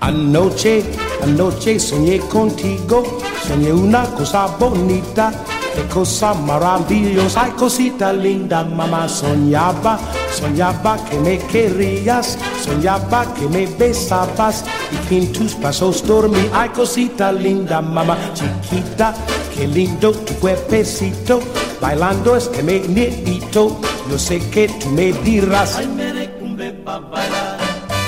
Anoche soñé contigo, soñé una cosa bonita, qué cosa maravillosa, ay cosita linda, mamá. Soñaba que me querías, soñaba que me besabas y que en tus pasos dormí, ay cosita linda, mamá. Chiquita, qué lindo tu cuerpecito, bailando este meneíto, yo sé que tú me dirás, ay merecumbe pa' bailar.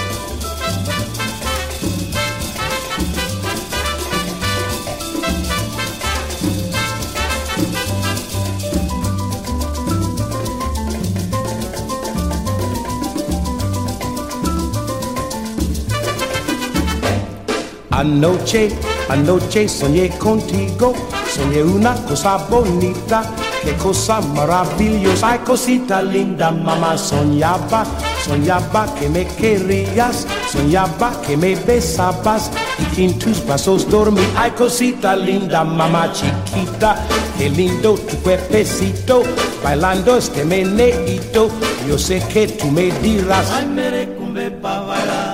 Anoche soñé contigo, soñé una cosa bonita, qué cosa maravillosa, ay cosita linda, mamá. Soñaba que me querías, soñaba que me besabas y que en tus brazos dormí, ay cosita linda, mamá. Chiquita, qué lindo tu cuerpecito, bailando este meneíto, yo sé que tú me dirás, ay merecumbe pa' bailar.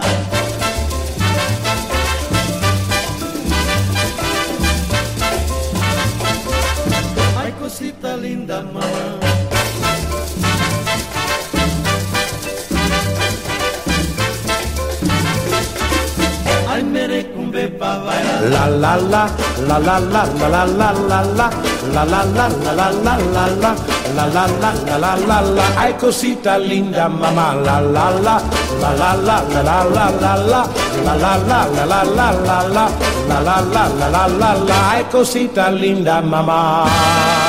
Cosita linda, mamá. Ay, merecumbe pa' bailar. La la la, la la la, la la la la la, la la la, la la la la la, la la la, la la la la. Ay, cosita linda, mamá. La la la, la la la, la la la la la, la la la, la la la la la, la la la, la la la la. Ay, cosita linda, mamá.